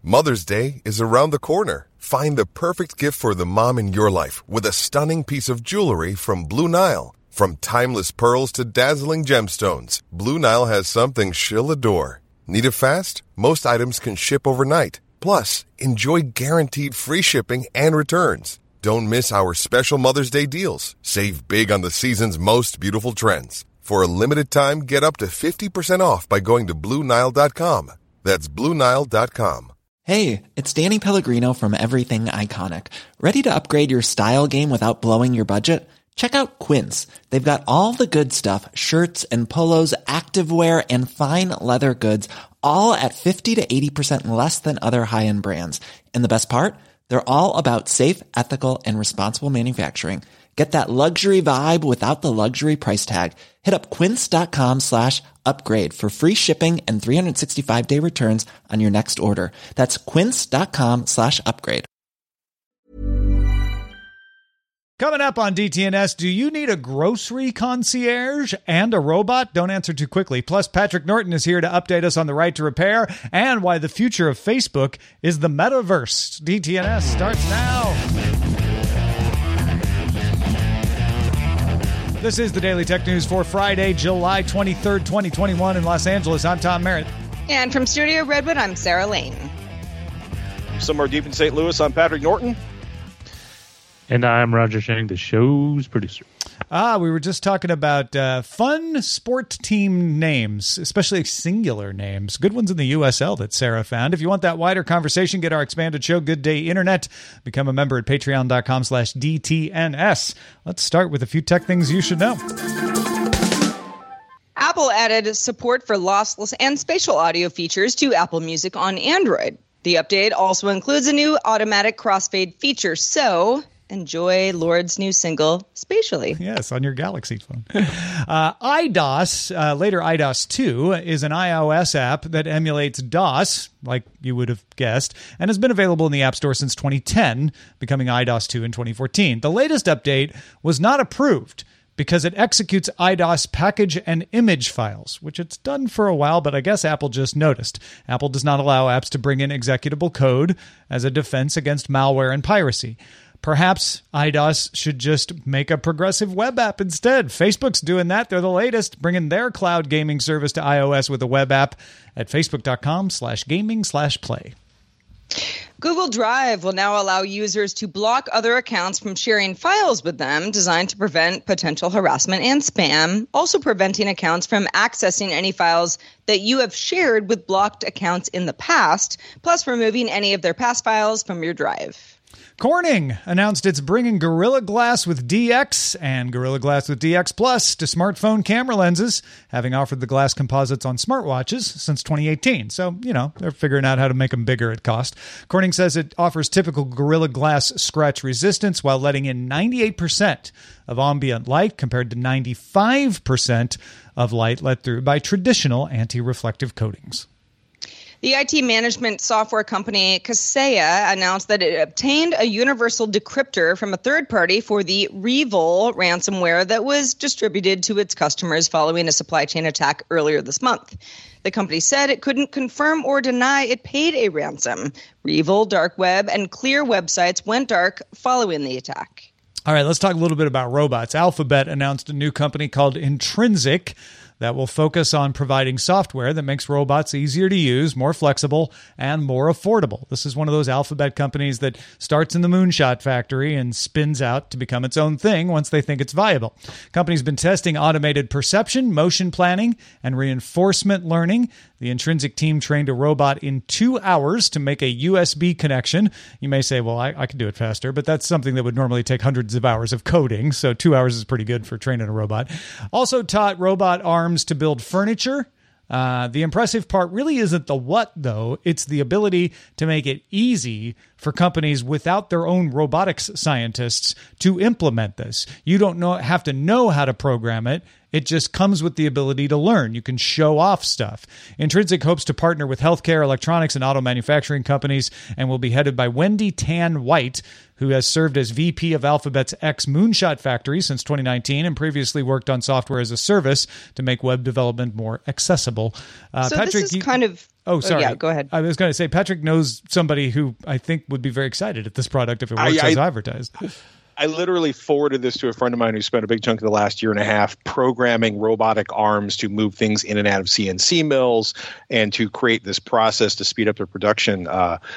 Mother's Day is around the corner. Find the perfect gift for the mom in your life with a stunning piece of jewelry from Blue Nile. From timeless pearls to dazzling gemstones, Blue Nile has something she'll adore. Need it fast? Most items can ship overnight. Plus, enjoy guaranteed free shipping and returns. Don't miss our special Mother's Day deals. Save big on the season's most beautiful trends. For a limited time, get up to 50% off by going to BlueNile.com. That's BlueNile.com. Hey, it's Danny Pellegrino from Everything Iconic. Ready to upgrade your style game without blowing your budget? Check out Quince. They've got all the good stuff, shirts and polos, activewear, and fine leather goods, all at 50 to 80% less than other high-end brands. And the best part? They're all about safe, ethical, and responsible manufacturing. Get that luxury vibe without the luxury price tag. Hit up quince.com/upgrade for free shipping and 365-day returns on your next order. That's quince.com/upgrade. Coming up on DTNS, do you need a grocery concierge and a robot? Don't answer too quickly. Plus, Patrick Norton is here to update us on the right to repair and why the future of Facebook is the metaverse. DTNS starts now. This is the Daily Tech News for Friday, July 23rd, 2021 in Los Angeles. I'm Tom Merritt. And from Studio Redwood, I'm Sarah Lane. Somewhere deep in St. Louis, I'm Patrick Norton. And I'm Roger Chang, the show's producer. We were just talking about fun sport team names, especially singular names. Good ones in the USL that Sarah found. If you want that wider conversation, get our expanded show, Good Day Internet. Become a member at patreon.com/DTNS. Let's start with a few tech things you should know. Apple added support for lossless and spatial audio features to Apple Music on Android. The update also includes a new automatic crossfade feature, so enjoy Lord's new single spatially. Yes, on your Galaxy phone. iDOS, later iDOS 2, is an iOS app that emulates DOS, like you would have guessed, and has been available in the App Store since 2010, becoming iDOS 2 in 2014. The latest update was not approved because it executes iDOS package and image files, which it's done for a while, but I guess Apple just noticed. Apple does not allow apps to bring in executable code as a defense against malware and piracy. Perhaps iDOS should just make a progressive web app instead. Facebook's doing that. They're the latest, bringing their cloud gaming service to iOS with a web app at facebook.com/gaming/play. Google Drive will now allow users to block other accounts from sharing files with them, designed to prevent potential harassment and spam, also preventing accounts from accessing any files that you have shared with blocked accounts in the past, plus removing any of their past files from your drive. Corning announced it's bringing Gorilla Glass with DX and Gorilla Glass with DX Plus to smartphone camera lenses, having offered the glass composites on smartwatches since 2018. So, they're figuring out how to make them bigger at cost. Corning says it offers typical Gorilla Glass scratch resistance while letting in 98% of ambient light compared to 95% of light let through by traditional anti-reflective coatings. The IT management software company Kaseya announced that it obtained a universal decryptor from a third party for the Revol ransomware that was distributed to its customers following a supply chain attack earlier this month. The company said it couldn't confirm or deny it paid a ransom. Revol, Dark Web, and Clear websites went dark following the attack. All right, let's talk a little bit about robots. Alphabet announced a new company called Intrinsic that will focus on providing software that makes robots easier to use, more flexible, and more affordable. This is one of those Alphabet companies that starts in the moonshot factory and spins out to become its own thing once they think it's viable. Company's been testing automated perception, motion planning, and reinforcement learning. The Intrinsic team trained a robot in 2 hours to make a USB connection. You may say, well, I can do it faster, but that's something that would normally take hundreds of hours of coding, so 2 hours is pretty good for training a robot. Also taught robot arms to build furniture. The impressive part really isn't the what, though. It's the ability to make it easy for companies without their own robotics scientists to implement this. You don't have to know how to program it. It just comes with the ability to learn. You can show off stuff. Intrinsic hopes to partner with healthcare, electronics, and auto manufacturing companies and will be headed by Wendy Tan White, who has served as VP of Alphabet's X Moonshot Factory since 2019 and previously worked on software as a service to make web development more accessible. So Patrick, this is kind of... Oh, sorry. Yeah, go ahead. I was going to say, Patrick knows somebody who I think would be very excited at this product if it works as advertised. I literally forwarded this to a friend of mine who spent a big chunk of the last year and a half programming robotic arms to move things in and out of CNC mills and to create this process to speed up their production.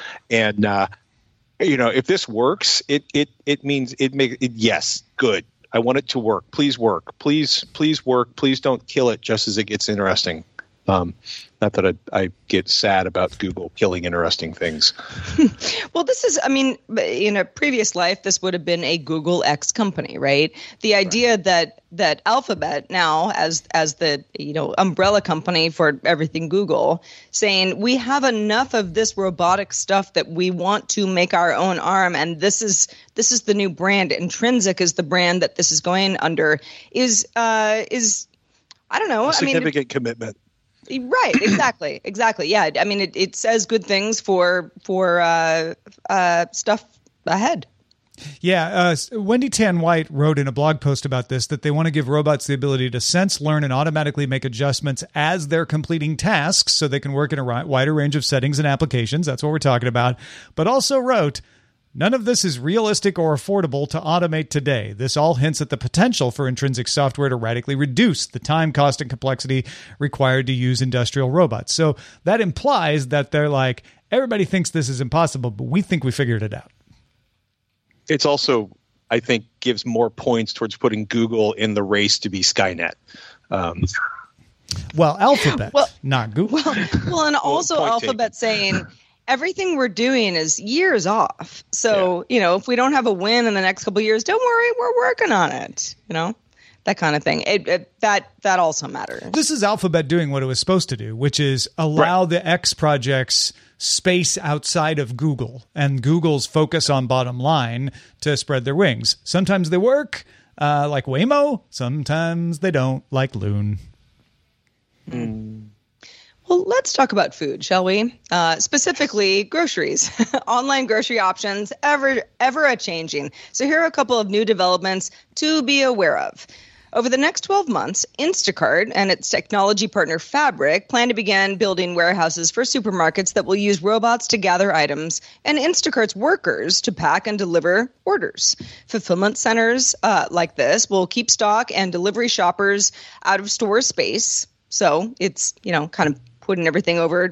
If this works, it means it makes it, yes, good. I want it to work. Please work. Please work. Please don't kill it just as it gets interesting. Not that I get sad about Google killing interesting things. Well, this is, in a previous life, this would have been a Google X company, right? The idea that Alphabet now, as the umbrella company for everything Google, saying we have enough of this robotic stuff that we want to make our own arm, and this is the new brand. Intrinsic is the brand that this is going under. Is I don't know. A significant commitment. Right. Exactly. Yeah. I mean, it says good things for stuff ahead. Yeah. Wendy Tan White wrote in a blog post about this that they want to give robots the ability to sense, learn, and automatically make adjustments as they're completing tasks so they can work in a wider range of settings and applications. That's what we're talking about. But also wrote, none of this is realistic or affordable to automate today. This all hints at the potential for Intrinsic software to radically reduce the time, cost, and complexity required to use industrial robots. So that implies that they're like, everybody thinks this is impossible, but we think we figured it out. It's also, I think, gives more points towards putting Google in the race to be Skynet. Well, Alphabet, not Google. Well, and also Alphabet saying... everything we're doing is years off. So, if we don't have a win in the next couple of years, don't worry, we're working on it. That kind of thing. That also matters. This is Alphabet doing what it was supposed to do, which is allow the X projects space outside of Google and Google's focus on bottom line to spread their wings. Sometimes they work, like Waymo. Sometimes they don't, like Loon. Well, let's talk about food, shall we? Specifically, groceries. Online grocery options, ever a-changing. So here are a couple of new developments to be aware of. Over the next 12 months, Instacart and its technology partner Fabric plan to begin building warehouses for supermarkets that will use robots to gather items and Instacart's workers to pack and deliver orders. Fulfillment centers like this will keep stock and delivery shoppers out of store space. So it's, kind of putting everything over,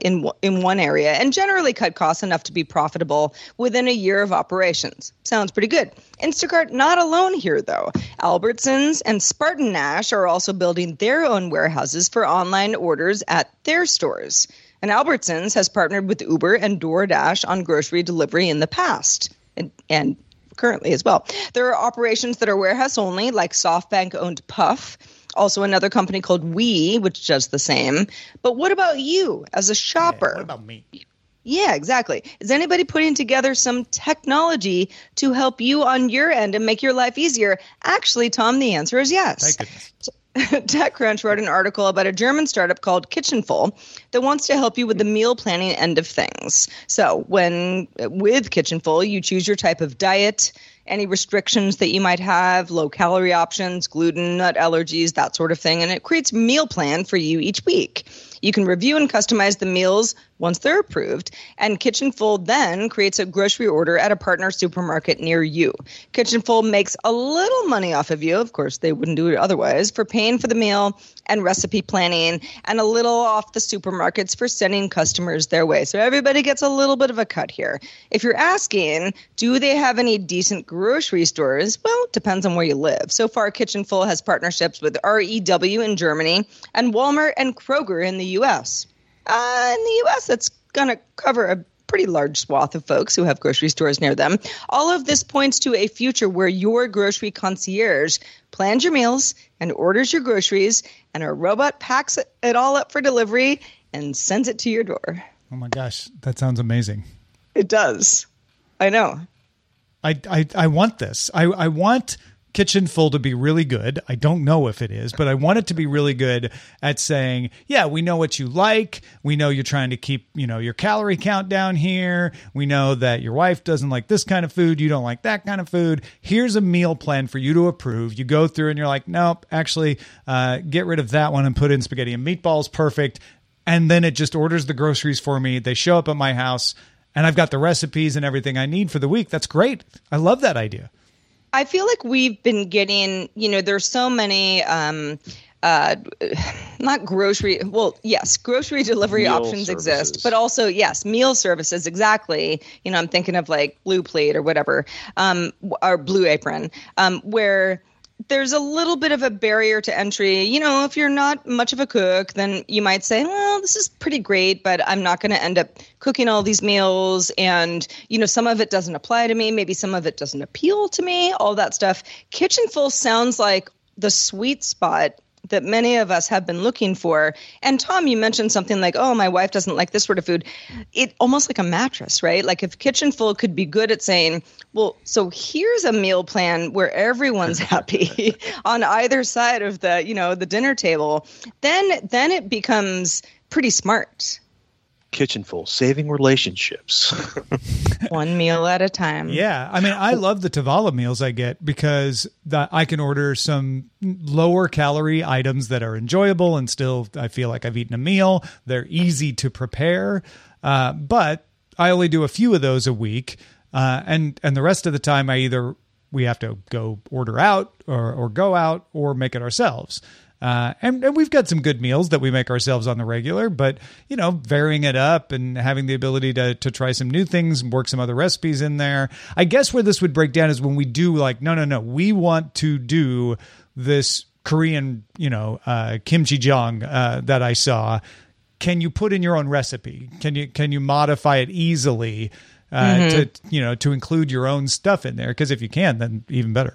in one area and generally cut costs enough to be profitable within a year of operations. Sounds pretty good. Instacart not alone here, though. Albertsons and SpartanNash are also building their own warehouses for online orders at their stores. And Albertsons has partnered with Uber and DoorDash on grocery delivery in the past and currently as well. There are operations that are warehouse only, like SoftBank-owned Puff. Also another company called We, which does the same. But what about you as a shopper? What about me? Yeah, exactly. Is anybody putting together some technology to help you on your end and make your life easier? Actually, Tom, the answer is yes. Thank goodness. TechCrunch wrote an article about a German startup called Kitchenful that wants to help you with the meal planning end of things. So with Kitchenful, you choose your type of diet, any restrictions that you might have, low-calorie options, gluten, nut allergies, that sort of thing, and it creates a meal plan for you each week. You can review and customize the meals once they're approved, and Kitchenful then creates a grocery order at a partner supermarket near you. Kitchenful makes a little money off of you, of course they wouldn't do it otherwise, for paying for the meal and recipe planning, and a little off the supermarkets for sending customers their way. So everybody gets a little bit of a cut here. If you're asking, do they have any decent grocery stores? Well, it depends on where you live. So far, Kitchenful has partnerships with REW in Germany and Walmart and Kroger in the U.S. In the U.S., that's going to cover a pretty large swath of folks who have grocery stores near them. All of this points to a future where your grocery concierge plans your meals and orders your groceries, and a robot packs it all up for delivery and sends it to your door. Oh my gosh, that sounds amazing. It does. I know. I want this. I want Kitchenful to be really good. I don't know if it is, but I want it to be really good at saying, yeah, we know what you like. We know you're trying to keep, your calorie count down here. We know that your wife doesn't like this kind of food. You don't like that kind of food. Here's a meal plan for you to approve. You go through and you're like, nope, actually, get rid of that one and put in spaghetti and meatballs. Perfect. And then it just orders the groceries for me. They show up at my house and I've got the recipes and everything I need for the week. That's great. I love that idea. I feel like we've been getting, there's so many, not grocery, yes, grocery delivery Meal options services. exist, but also, yes, meal services. Exactly. I'm thinking of like Blue Plate or whatever, or Blue Apron, where there's a little bit of a barrier to entry. If you're not much of a cook, then you might say, well, this is pretty great, but I'm not going to end up cooking all these meals. And, some of it doesn't apply to me. Maybe some of it doesn't appeal to me, all that stuff. Kitchenful sounds like the sweet spot that many of us have been looking for. And Tom, you mentioned something like, oh, my wife doesn't like this sort of food. It almost like a mattress, right? Like if Kitchenful could be good at saying, well, so here's a meal plan where everyone's happy on either side of the, the dinner table, then it becomes pretty smart. Kitchenful, saving relationships. One meal at a time. Yeah. I mean, I love the Tavala meals I get because I can order some lower calorie items that are enjoyable and still I feel like I've eaten a meal. They're easy to prepare. But I only do a few of those a week. And the rest of the time we have to go order out or go out or make it ourselves. And we've got some good meals that we make ourselves on the regular, but, varying it up and having the ability to try some new things and work some other recipes in there. I guess where this would break down is when we do like, no, we want to do this Korean, kimchi jjigae that I saw. Can you put in your own recipe? Can you modify it easily to include your own stuff in there? Because if you can, then even better.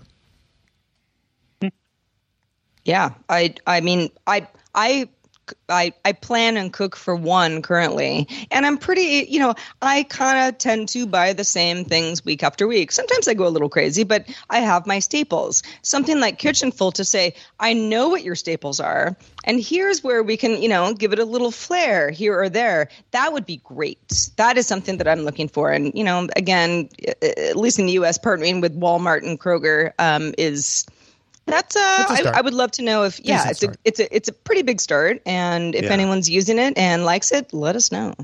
Yeah, I mean, I plan and cook for one currently, and I'm pretty, I kind of tend to buy the same things week after week. Sometimes I go a little crazy, but I have my staples. Something like Kitchenful to say, I know what your staples are, and here's where we can, give it a little flair here or there. That would be great. That is something that I'm looking for. And, again, at least in the U.S., partnering with Walmart and Kroger is... I would love to know if it's a pretty big start, and if anyone's using it and likes it, let us know.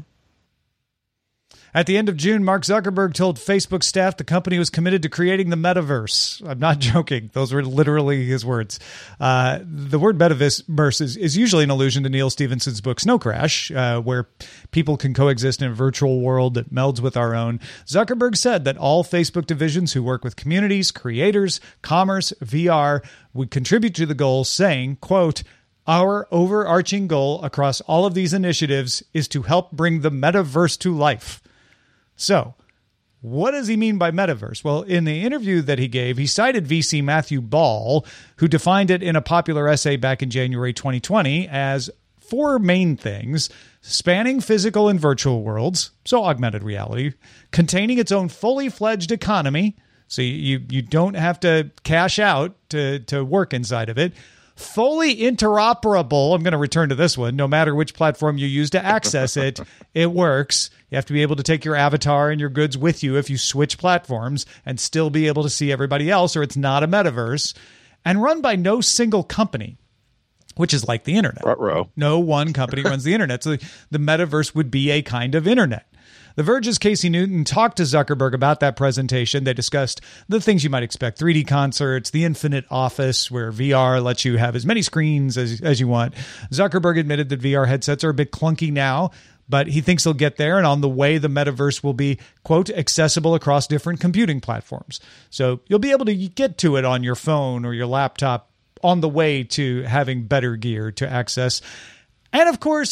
At the end of June, Mark Zuckerberg told Facebook staff the company was committed to creating the metaverse. I'm not joking. Those were literally his words. The word metaverse is usually an allusion to Neil Stephenson's book Snow Crash, where people can coexist in a virtual world that melds with our own. Zuckerberg said that all Facebook divisions who work with communities, creators, commerce, VR would contribute to the goal, saying, quote, our overarching goal across all of these initiatives is to help bring the metaverse to life. So, what does he mean by metaverse? Well, in the interview that he gave, he cited VC Matthew Ball, who defined it in a popular essay back in January 2020 as four main things: spanning physical and virtual worlds, so augmented reality, containing its own fully fledged economy, so you don't have to cash out to work inside of it, fully interoperable. I'm going to return to this one. No matter which platform you use to access it, it works. You have to be able to take your avatar and your goods with you if you switch platforms and still be able to see everybody else, or it's not a metaverse. And run by no single company, which is like the internet. Ruh-roh. No one company runs the internet. So the metaverse would be a kind of internet. The Verge's Casey Newton talked to Zuckerberg about that presentation. They discussed the things you might expect: 3D concerts, the infinite office where VR lets you have as many screens as you want. Zuckerberg admitted that VR headsets are a bit clunky now, but he thinks he'll get there. And on the way, the metaverse will be, quote, accessible across different computing platforms. So you'll be able to get to it on your phone or your laptop on the way to having better gear to access. And of course,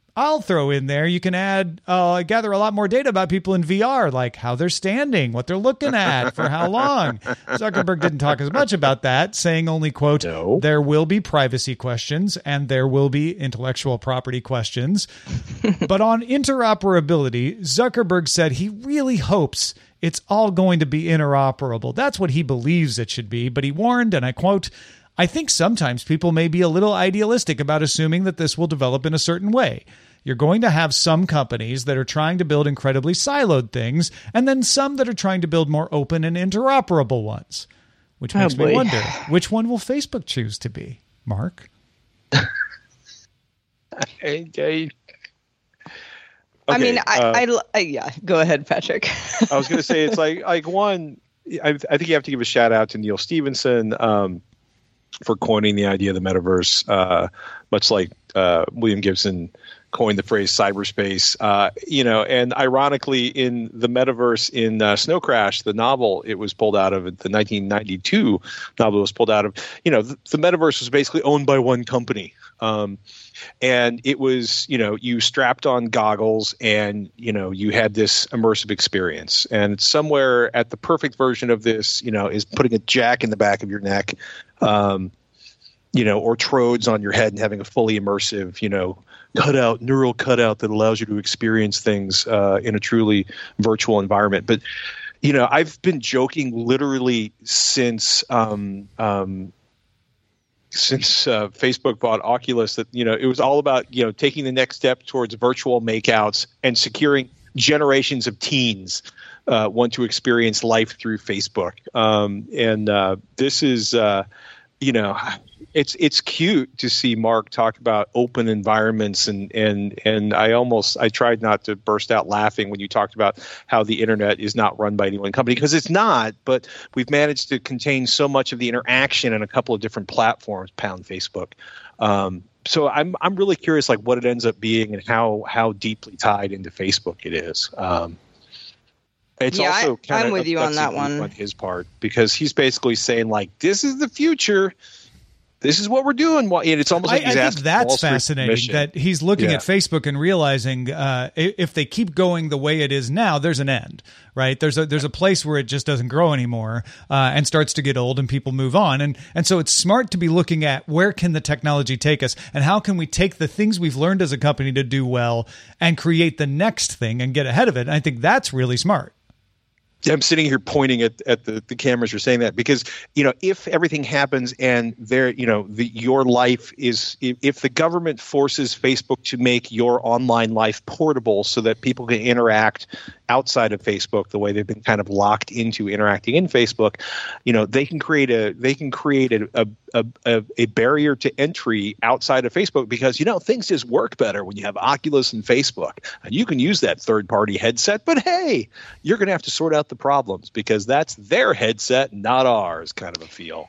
I'll throw in there. You can gather a lot more data about people in VR, like how they're standing, what they're looking at, for how long. Zuckerberg didn't talk as much about that, saying only, quote, No. there will be privacy questions and there will be intellectual property questions. But on interoperability, Zuckerberg said he really hopes it's all going to be interoperable. That's what he believes it should be. But he warned, and I quote, I think sometimes people may be a little idealistic about assuming that this will develop in a certain way. You're going to have some companies that are trying to build incredibly siloed things, and then some that are trying to build more open and interoperable ones. Which makes me wonder, which one will Facebook choose to be? Mark? Okay. I mean, yeah, go ahead, Patrick. I was going to say, it's like one, I think you have to give a shout out to Neil Stephenson for coining the idea of the metaverse, much like William Gibson coined the phrase cyberspace. And ironically, in the metaverse in Snow Crash, the novel it was pulled out of, the 1992 novel it was pulled out of, the metaverse was basically owned by one company. And it was, you strapped on goggles and, you had this immersive experience. And somewhere at the perfect version of this, is putting a jack in the back of your neck, or trodes on your head and having a fully immersive, neural cutout that allows you to experience things in a truly virtual environment. But, I've been joking literally since Facebook bought Oculus that, it was all about, taking the next step towards virtual makeouts and securing generations of teens want to experience life through Facebook. This is, it's cute to see Mark talk about open environments and I tried not to burst out laughing when you talked about how the internet is not run by any one company, because it's not, but we've managed to contain so much of the interaction in a couple of different platforms, pound Facebook. So I'm really curious, like, what it ends up being and how deeply tied into Facebook it is. It's also kind I'm with you on that one on his part, because he's basically saying, like, this is the future. This is what we're doing. And it's almost like he's asking that's Wall Street fascinating permission. that he's looking at Facebook and realizing if they keep going the way it is now, there's an end, right? There's a place where it just doesn't grow anymore and starts to get old and people move on. And so it's smart to be looking at where can the technology take us and how can we take the things we've learned as a company to do well and create the next thing and get ahead of it. And I think that's really smart. I'm sitting here pointing at the cameras. You're saying that because, if everything happens and your life is, if the government forces Facebook to make your online life portable so that people can interact outside of Facebook the way they've been kind of locked into interacting in Facebook, they can create a barrier to entry outside of Facebook, because things just work better when you have Oculus and Facebook, and you can use that third-party headset. But hey, you're going to have to sort out the problems because that's their headset, not ours, kind of a feel.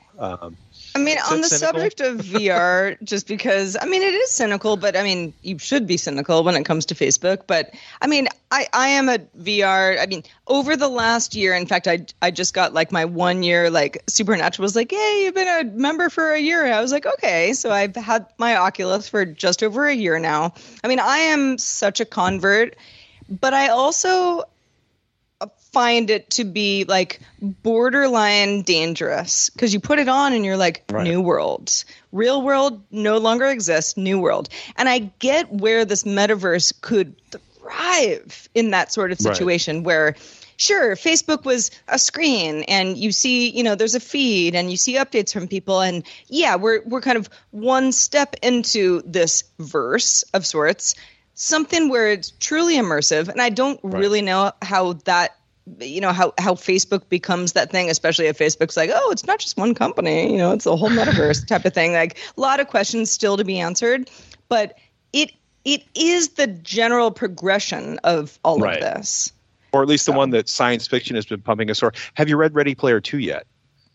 On the subject of VR, just because, it is cynical, but you should be cynical when it comes to Facebook. But I am a VR. Over the last year, in fact, I just got like my 1 year, like Supernatural was like, hey, you've been a member for a year. I was like, okay. So I've had my Oculus for just over a year now. I am such a convert, but I also find it to be like borderline dangerous, because you put it on and you're like, right. New world, real world no longer exists, new world. And I get where this metaverse could thrive in that sort of situation, right, where sure, Facebook was a screen and you see, there's a feed and you see updates from people. And yeah, we're kind of one step into this verse of sorts, something where it's truly immersive. And I don't really know how that, how Facebook becomes that thing, especially if Facebook's like, oh, it's not just one company, it's a whole metaverse type of thing. Like a lot of questions still to be answered, but it is the general progression of all of this. Or at least the one that science fiction has been pumping us for. Have you read Ready Player 2 yet?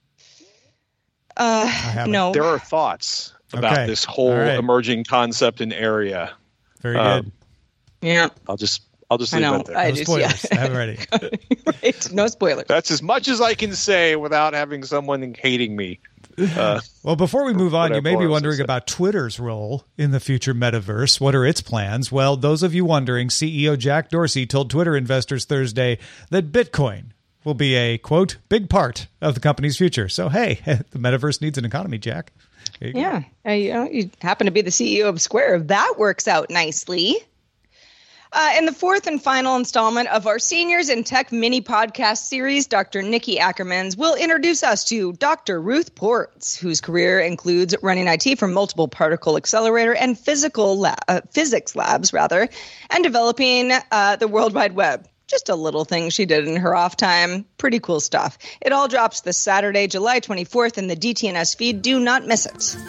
No. There are thoughts about this whole emerging concept and area. Very good. Yeah. I'll just leave that there. No spoilers. I haven't read it. Right. No spoilers. That's as much as I can say without having someone hating me. Well, before we move on, you may be Whatever wondering else about Twitter's role in the future metaverse. What are its plans? Well, those of you wondering, CEO Jack Dorsey told Twitter investors Thursday that Bitcoin will be a, quote, big part of the company's future. So, hey, the metaverse needs an economy, Jack. Yeah. You happen to be the CEO of Square. That works out nicely. In the fourth and final installment of our Seniors in Tech mini podcast series, Dr. Nikki Ackermans will introduce us to Dr. Ruth Ports, whose career includes running IT for multiple particle accelerator and physics labs, and developing the World Wide Web. Just a little thing she did in her off time. Pretty cool stuff. It all drops this Saturday, July 24th in the DTNS feed. Do not miss it.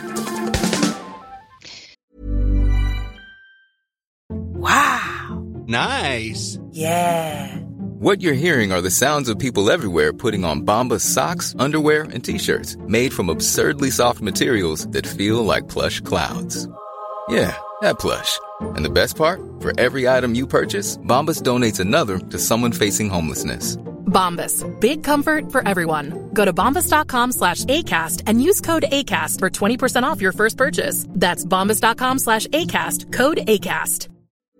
Wow. Nice. Yeah. What you're hearing are the sounds of people everywhere putting on Bombas socks, underwear, and T-shirts made from absurdly soft materials that feel like plush clouds. Yeah, that plush. And the best part? For every item you purchase, Bombas donates another to someone facing homelessness. Bombas. Big comfort for everyone. Go to bombas.com/ACAST and use code ACAST for 20% off your first purchase. That's bombas.com/ACAST. Code ACAST.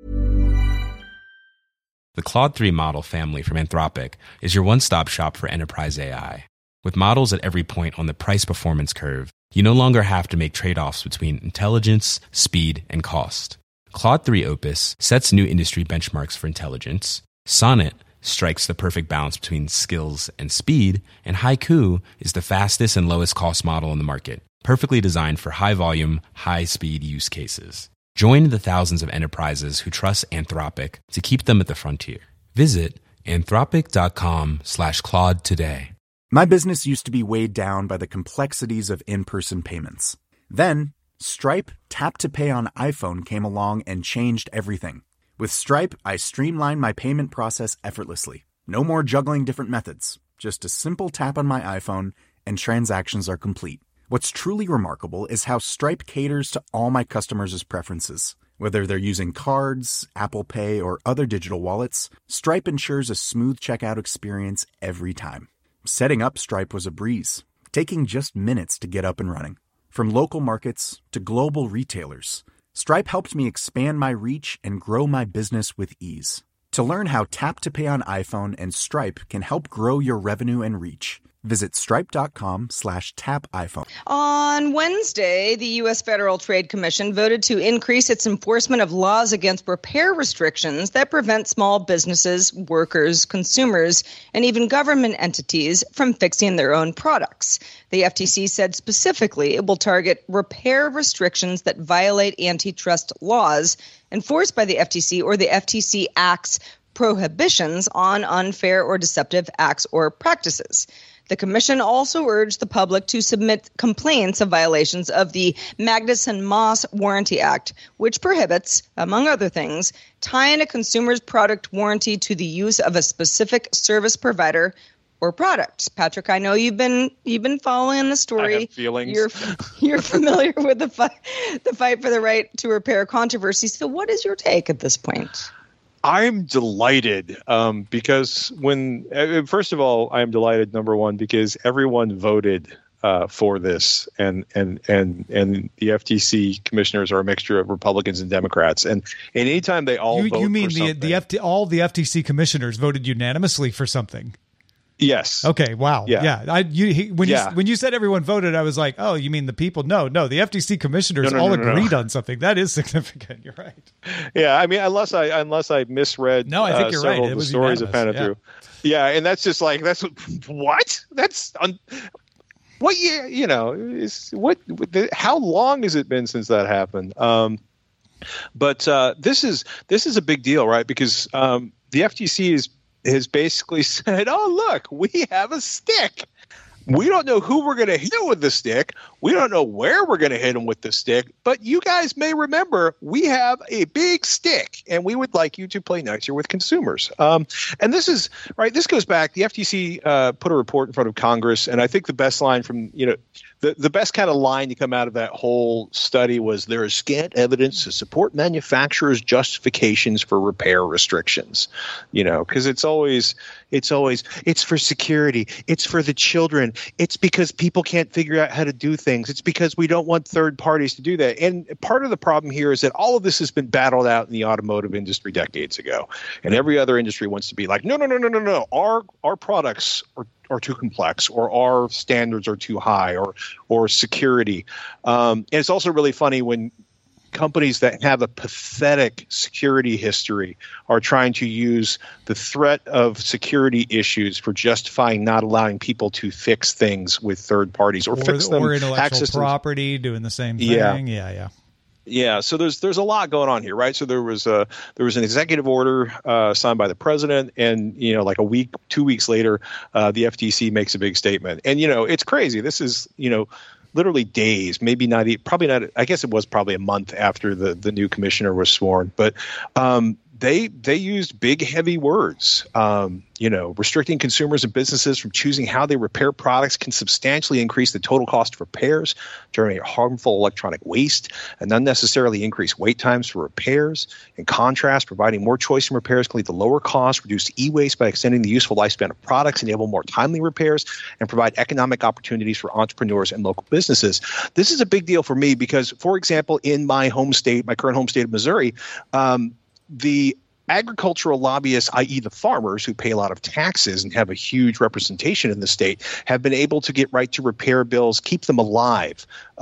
The Claude 3 model family from Anthropic is your one-stop shop for enterprise AI. With models at every point on the price-performance curve, you no longer have to make trade-offs between intelligence, speed, and cost. Claude 3 Opus sets new industry benchmarks for intelligence. Sonnet strikes the perfect balance between skills and speed. And Haiku is the fastest and lowest cost model in the market, perfectly designed for high-volume, high-speed use cases. Join the thousands of enterprises who trust Anthropic to keep them at the frontier. Visit anthropic.com/Claude today. My business used to be weighed down by the complexities of in-person payments. Then, Stripe Tap to Pay on iPhone came along and changed everything. With Stripe, I streamlined my payment process effortlessly. No more juggling different methods. Just a simple tap on my iPhone and transactions are complete. What's truly remarkable is how Stripe caters to all my customers' preferences. Whether they're using cards, Apple Pay, or other digital wallets, Stripe ensures a smooth checkout experience every time. Setting up Stripe was a breeze, taking just minutes to get up and running. From local markets to global retailers, Stripe helped me expand my reach and grow my business with ease. To learn how Tap to Pay on iPhone and Stripe can help grow your revenue and reach, visit stripe.com/tapiphone. On Wednesday, the U.S. Federal Trade Commission voted to increase its enforcement of laws against repair restrictions that prevent small businesses, workers, consumers, and even government entities from fixing their own products. The FTC said specifically it will target repair restrictions that violate antitrust laws enforced by the FTC or the FTC Act's prohibitions on unfair or deceptive acts or practices. The commission also urged the public to submit complaints of violations of the Magnuson-Moss Warranty Act, which prohibits, among other things, tying a consumer's product warranty to the use of a specific service provider or product. Patrick, I know you've been following the story. I have feelings. You're familiar with the fight for the right to repair controversy. So what is your take at this point? I'm delighted because first of all, I'm delighted, number one, because everyone voted for this, and the FTC commissioners are a mixture of Republicans and Democrats, and anytime they all vote you mean for something, all the FTC commissioners voted unanimously for something? Yes. Okay. Wow. Yeah. When you said everyone voted, I was like, oh, you mean the people? No. The FTC commissioners all agreed on something. That is significant. You're right. Yeah. I mean, unless I misread. No, I think you're several right. of the stories I've had through. Yeah, and that's just like what? What year? You know, how long has it been since that happened? But this is a big deal, right? Because the FTC has basically said, oh, look, we have a stick. We don't know who we're going to hit with the stick. We don't know where we're going to hit them with the stick. But you guys may remember we have a big stick, and we would like you to play nicer with consumers. And this is right. This goes back. The FTC put a report in front of Congress, and I think the best line from the best kind of line to come out of that whole study was there is scant evidence to support manufacturers' justifications for repair restrictions. Because it's for security, it's for the children, It's because people can't figure out how to do things. It's because we don't want third parties to do that. And part of the problem here is that all of this has been battled out in the automotive industry decades ago. And every other industry wants to be like, no. Our products are too complex, or our standards are too high, or security. And it's also really funny when companies that have a pathetic security history are trying to use the threat of security issues for justifying not allowing people to fix things with third parties or fix them. Or intellectual property doing the same thing. Yeah. So there's a lot going on here, right? So there was an executive order signed by the president, and like 2 weeks later, the FTC makes a big statement, and it's crazy. This is literally days, maybe not, probably not. I guess it was probably a month after the new commissioner was sworn, but they used big, heavy words. Restricting consumers and businesses from choosing how they repair products can substantially increase the total cost of repairs, generate harmful electronic waste, and unnecessarily increase wait times for repairs. In contrast, providing more choice in repairs can lead to lower costs, reduce e-waste by extending the useful lifespan of products, enable more timely repairs, and provide economic opportunities for entrepreneurs and local businesses. This is a big deal for me because, for example, in my home state, my current home state of Missouri, the agricultural lobbyists, i.e. the farmers who pay a lot of taxes and have a huge representation in the state, have been able to get right to repair bills, keep them alive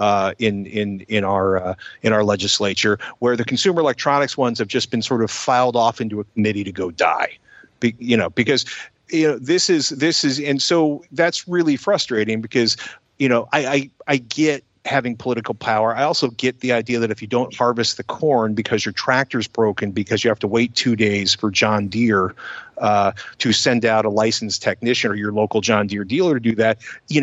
in our legislature, where the consumer electronics ones have just been sort of filed off into a committee to go die, because this is, and so that's really frustrating because I get having political power. I also get the idea that if you don't harvest the corn because your tractor's broken because you have to wait 2 days for John Deere to send out a licensed technician or your local John Deere dealer to do that,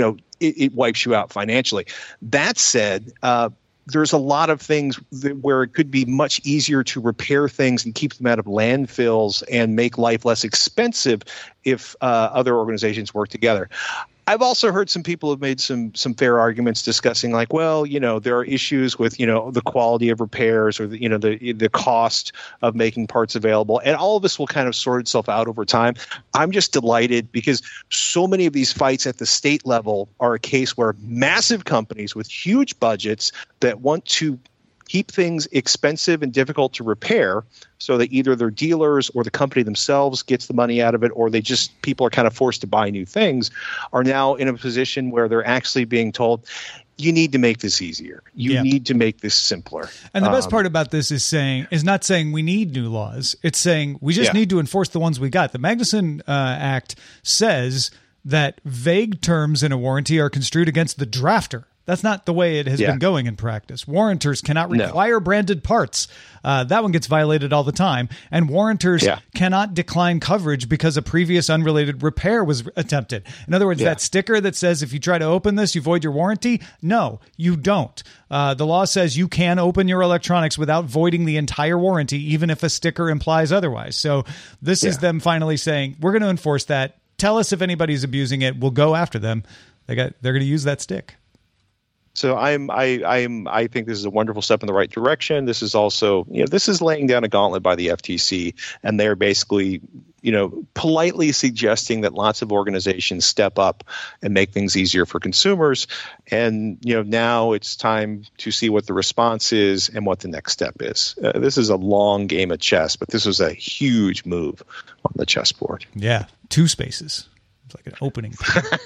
it wipes you out financially. That said, there's a lot of things where it could be much easier to repair things and keep them out of landfills and make life less expensive if other organizations work together. I've also heard some people have made some fair arguments discussing like, well, there are issues with, the quality of repairs or the cost of making parts available. And all of this will kind of sort itself out over time. I'm just delighted because so many of these fights at the state level are a case where massive companies with huge budgets that want to keep things expensive and difficult to repair so that either their dealers or the company themselves gets the money out of it, or people are kind of forced to buy new things, are now in a position where they're actually being told, you need to make this easier. You need to make this simpler. And the best part about this is not saying we need new laws. It's saying we just need to enforce the ones we got. The Magnuson Act says that vague terms in a warranty are construed against the drafter. That's not the way it has been going in practice. Warranters cannot require branded parts. That one gets violated all the time. And warranters cannot decline coverage because a previous unrelated repair was attempted. In other words, that sticker that says if you try to open this, you void your warranty. No, you don't. The law says you can open your electronics without voiding the entire warranty, even if a sticker implies otherwise. So this is them finally saying, we're going to enforce that. Tell us if anybody's abusing it. We'll go after them. They're going to use that stick. So I think this is a wonderful step in the right direction. This is also, this is laying down a gauntlet by the FTC, and they're basically, politely suggesting that lots of organizations step up and make things easier for consumers. And, now it's time to see what the response is and what the next step is. This is a long game of chess, but this was a huge move on the chessboard. Yeah. 2 spaces. It's like an opening.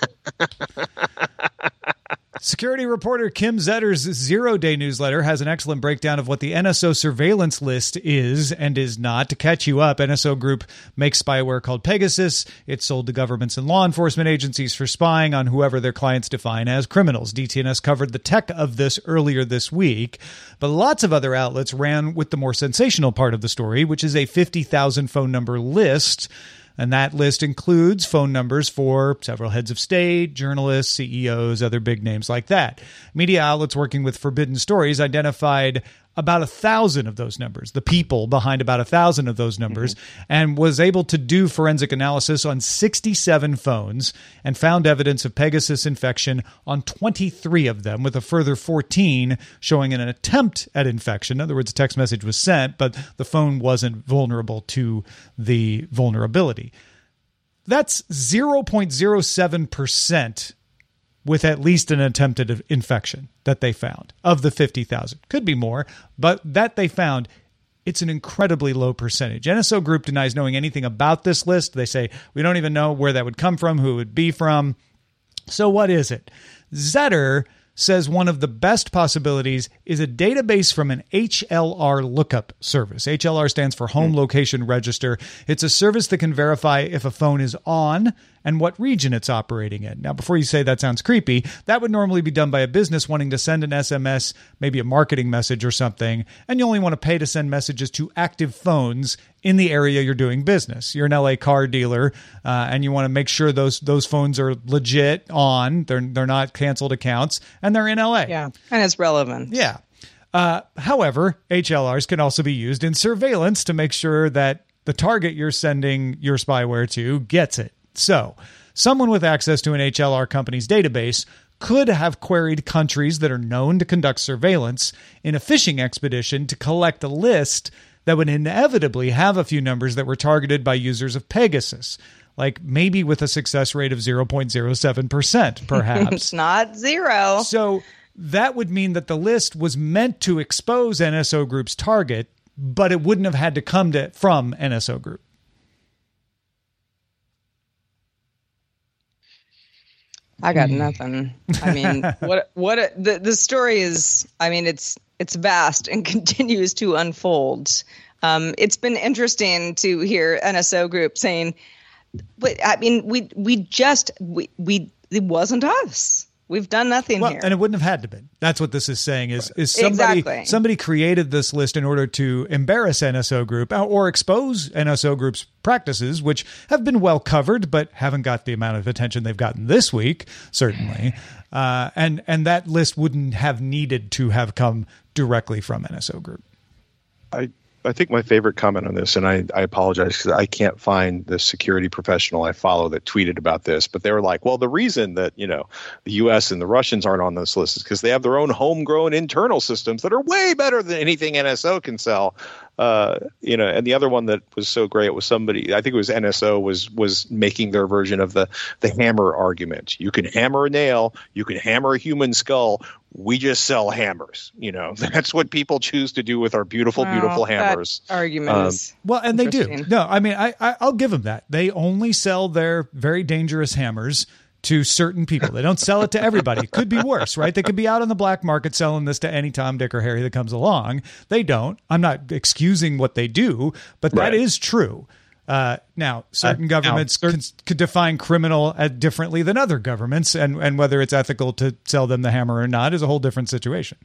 Security reporter Kim Zetter's zero-day newsletter has an excellent breakdown of what the NSO surveillance list is and is not. To catch you up, NSO Group makes spyware called Pegasus. It's sold to governments and law enforcement agencies for spying on whoever their clients define as criminals. DTNS covered the tech of this earlier this week, but lots of other outlets ran with the more sensational part of the story, which is a 50,000 phone number list. And that list includes phone numbers for several heads of state, journalists, CEOs, other big names like that. Media outlets working with Forbidden Stories identified about 1,000 of those numbers, the people behind about 1,000 of those numbers, and was able to do forensic analysis on 67 phones and found evidence of Pegasus infection on 23 of them, with a further 14 showing an attempt at infection. In other words, a text message was sent, but the phone wasn't vulnerable to the vulnerability. That's 0.07% with at least an attempted infection that they found of the 50,000. Could be more, but that they found, it's an incredibly low percentage. NSO Group denies knowing anything about this list. They say, we don't even know where that would come from, who it would be from. So what is it? Zetter says one of the best possibilities is a database from an HLR lookup service. HLR stands for Home Location Register. It's a service that can verify if a phone is on and what region it's operating in. Now, before you say that sounds creepy, that would normally be done by a business wanting to send an SMS, maybe a marketing message or something, and you only want to pay to send messages to active phones in the area you're doing business. You're an LA car dealer, and you want to make sure those phones are legit on, they're not canceled accounts, and they're in LA. Yeah, and it's relevant. Yeah. However, HLRs can also be used in surveillance to make sure that the target you're sending your spyware to gets it. So, someone with access to an HLR company's database could have queried countries that are known to conduct surveillance in a fishing expedition to collect a list that would inevitably have a few numbers that were targeted by users of Pegasus, like maybe with a success rate of 0.07%, perhaps. It's not zero. So that would mean that the list was meant to expose NSO Group's target, but it wouldn't have had to come from NSO Group. I got nothing. I mean, the story is, I mean, it's vast and continues to unfold. It's been interesting to hear NSO Group saying, but I mean, it wasn't us. We've done nothing here. And it wouldn't have had to be. That's what this is saying is somebody created this list in order to embarrass NSO Group or expose NSO Group's practices, which have been well covered, but haven't got the amount of attention they've gotten this week, certainly. And that list wouldn't have needed to have come directly from NSO Group. I think my favorite comment on this, and I apologize because I can't find the security professional I follow that tweeted about this, but they were like, well, the reason that, the U.S. and the Russians aren't on this list is because they have their own homegrown internal systems that are way better than anything NSO can sell. And the other one that was so great was somebody, I think it was NSO, was making their version of the hammer argument. You can hammer a nail, you can hammer a human skull. We just sell hammers. That's what people choose to do with our beautiful hammers. That argument is well, and they do. No, I mean, I'll give them that. They only sell their very dangerous hammers to certain people. They don't sell it to everybody. It could be worse, right? They could be out on the black market selling this to any Tom, Dick, or Harry that comes along. They don't. I'm not excusing what they do, but that is true. Now, certain governments could define criminal differently than other governments, and whether it's ethical to sell them the hammer or not is a whole different situation.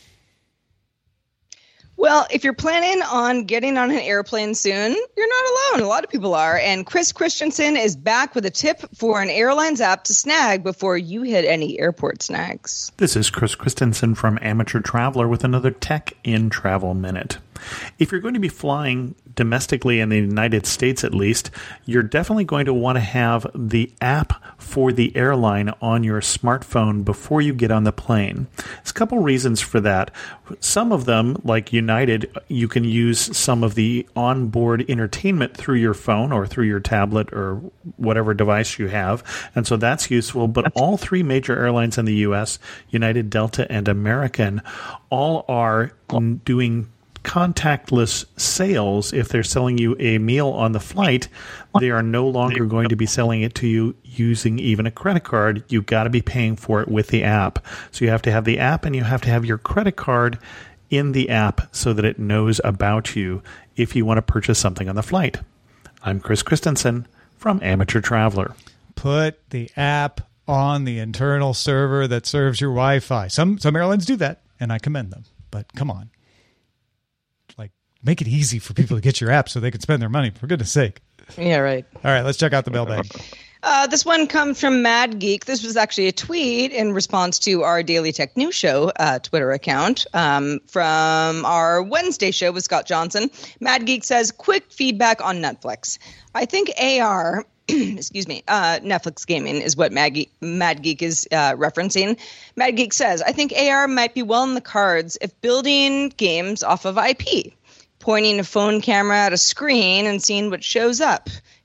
Well, if you're planning on getting on an airplane soon, you're not alone. A lot of people are. And Chris Christensen is back with a tip for an airlines app to snag before you hit any airport snags. This is Chris Christensen from Amateur Traveler with another Tech in Travel Minute. If you're going to be flying domestically in the United States, at least, you're definitely going to want to have the app for the airline on your smartphone before you get on the plane. There's a couple reasons for that. Some of them, like United, you can use some of the onboard entertainment through your phone or through your tablet or whatever device you have, and so that's useful. But all three major airlines in the U.S., United, Delta, and American, all are doing contactless sales. If they're selling you a meal on the flight, they are no longer going to be selling it to you using even a credit card. You've got to be paying for it with the app. So you have to have the app and you have to have your credit card in the app so that it knows about you if you want to purchase something on the flight. I'm Chris Christensen from Amateur Traveler. Put the app on the internal server that serves your Wi-Fi. Some airlines do that, and I commend them. But come on. Make it easy for people to get your app so they can spend their money, for goodness sake. Yeah, right. All right, let's check out the mailbag. This one comes from Mad Geek. This was actually a tweet in response to our Daily Tech News Show Twitter account from our Wednesday show with Scott Johnson. Mad Geek says, quick feedback on Netflix. I think AR... Netflix gaming is what Mad Geek is referencing. Mad Geek says, I think AR might be well in the cards if building games off of IP. Pointing a phone camera at a screen and seeing what shows up.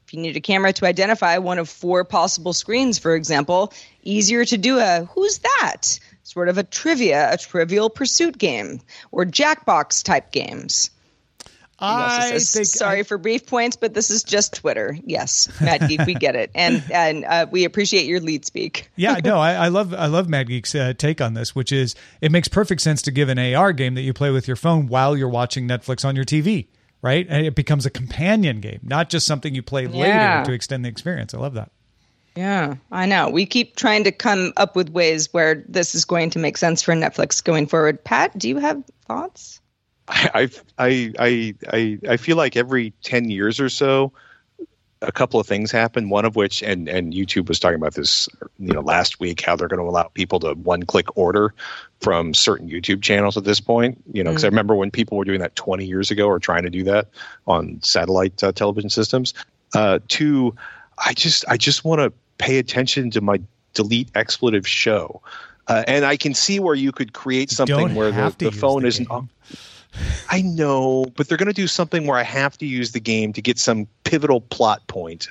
If you need a camera to identify one of 4 possible screens, for example, easier to do a "who's that?" sort of a Trivial Pursuit game, or Jackbox type games. Sorry for brief points, but this is just Twitter. Yes, Mad Geek, we get it, and we appreciate your lead speak. Yeah, no, I love Mad Geek's take on this, which is it makes perfect sense to give an AR game that you play with your phone while you're watching Netflix on your TV, right? And it becomes a companion game, not just something you play later to extend the experience. I love that. Yeah, I know. We keep trying to come up with ways where this is going to make sense for Netflix going forward. Pat, do you have thoughts? I feel like every 10 years or so, a couple of things happen. One of which, and YouTube was talking about this, last week, how they're going to allow people to one-click order from certain YouTube channels at this point. Because I remember when people were doing that 20 years ago, or trying to do that on satellite television systems. 2, I just want to pay attention to my delete expletive show, and I can see where you could create something where the phone isn't. I know, but they're going to do something where I have to use the game to get some pivotal plot point.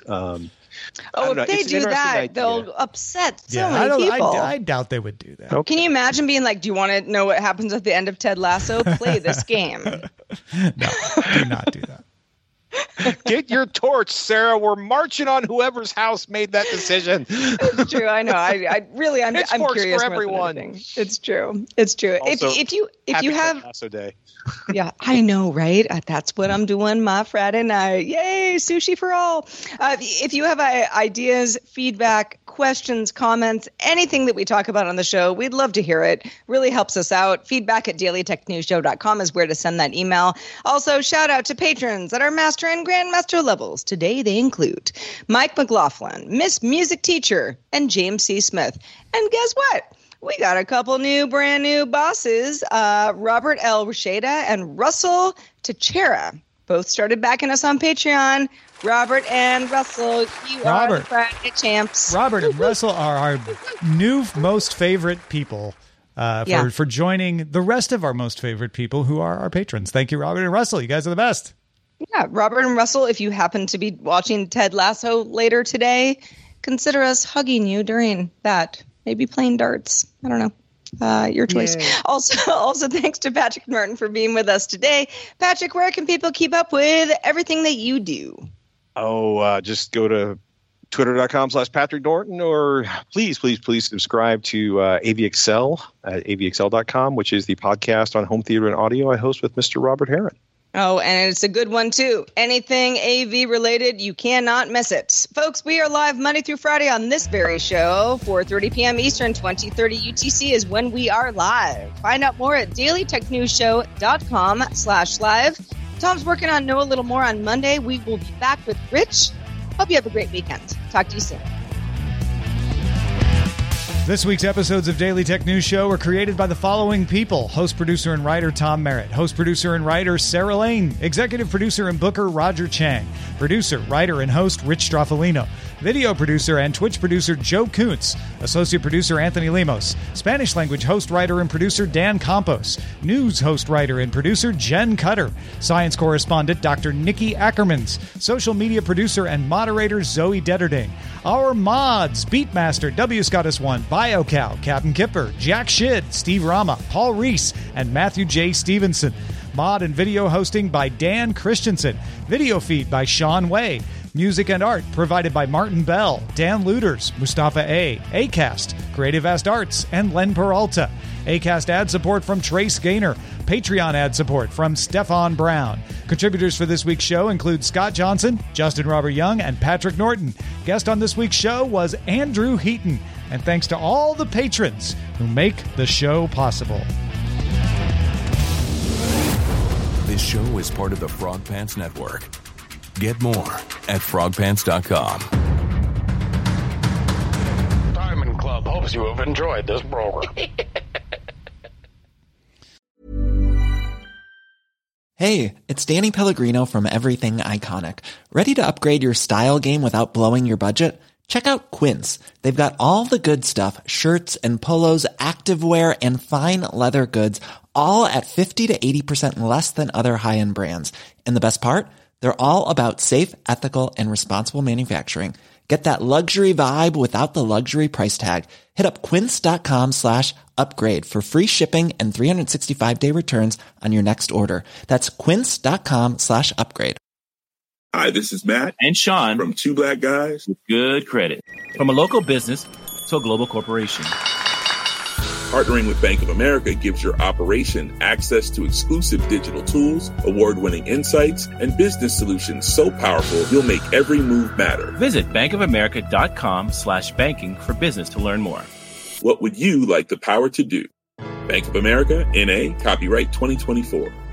If they do that, they'll upset so many people. I doubt they would do that. Okay. Can you imagine being like, do you want to know what happens at the end of Ted Lasso? Play this game. No, do not do that. Get your torch, Sarah. We're marching on whoever's house made that decision. It's true. I know. I'm curious for everyone. It's true. It's true. Also, if you have Lasso Day. Yeah, I know, right? That's what I'm doing my Friday night. Yay, sushi for all. If you have ideas, feedback, questions, comments, anything that we talk about on the show, we'd love to hear it. Really helps us out. Feedback@dailytechnewsshow.com is where to send that email. Also, shout out to patrons at our master and grandmaster levels. Today they include Mike McLaughlin, Miss Music Teacher, and James C. Smith. And guess what? We got a couple brand new bosses, Robert L. Rasheda and Russell Teixeira. Both started backing us on Patreon. Robert and Russell, you are the Friday champs. Robert and Russell are our new most favorite people for joining the rest of our most favorite people who are our patrons. Thank you, Robert and Russell. You guys are the best. Yeah, Robert and Russell, if you happen to be watching Ted Lasso later today, consider us hugging you during that. Maybe playing darts. I don't know. Your choice. Yay. Also, thanks to Patrick Norton for being with us today. Patrick, where can people keep up with everything that you do? Just go to twitter.com/Patrick Norton, or please subscribe to AVXL at avxl.com, which is the podcast on home theater and audio I host with Mr. Robert Heron. Oh, and it's a good one, too. Anything AV related, you cannot miss it. Folks, we are live Monday through Friday on this very show. 4:30 p.m. Eastern, 20:30 UTC is when we are live. Find out more at dailytechnewsshow.com/live. Tom's working on Know a Little More on Monday. We will be back with Rich. Hope you have a great weekend. Talk to you soon. This week's episodes of Daily Tech News Show were created by the following people. Host, producer, and writer Tom Merritt. Host, producer, and writer Sarah Lane. Executive producer and booker Roger Chang. Producer, writer, and host Rich Straffolino. Video producer and Twitch producer Joe Kuntz. Associate producer Anthony Lemos. Spanish language host, writer, and producer Dan Campos. News host, writer, and producer Jen Cutter. Science correspondent Dr. Nikki Ackermans. Social media producer and moderator Zoe Detterding. Our mods, Beatmaster, W. Scottus1, BioCow, Captain Kipper, Jack Shid, Steve Rama, Paul Reese, and Matthew J. Stevenson. Mod and video hosting by Dan Christensen. Video feed by Sean Way. Music and art provided by Martin Bell, Dan Luders, Mustafa A., Acast, Creative Vast Arts, and Len Peralta. Acast ad support from Trace Gaynor. Patreon ad support from Stefan Brown. Contributors for this week's show include Scott Johnson, Justin Robert Young, and Patrick Norton. Guest on this week's show was Andrew Heaton. And thanks to all the patrons who make the show possible. This show is part of the Frog Pants Network. Get more at frogpants.com. Diamond Club hopes you have enjoyed this program. Hey, it's Danny Pellegrino from Everything Iconic. Ready to upgrade your style game without blowing your budget? Check out Quince. They've got all the good stuff, shirts and polos, activewear, and fine leather goods, all at 50 to 80% less than other high-end brands. And the best part? They're all about safe, ethical, and responsible manufacturing. Get that luxury vibe without the luxury price tag. Hit up quince.com/upgrade for free shipping and 365-day returns on your next order. That's quince.com/upgrade. Hi, this is Matt and Sean from Two Black Guys with Good Credit. From a local business to a global corporation. Partnering with Bank of America gives your operation access to exclusive digital tools, award-winning insights, and business solutions so powerful you'll make every move matter. Visit bankofamerica.com/banking for business to learn more. What would you like the power to do? Bank of America, N.A., copyright 2024.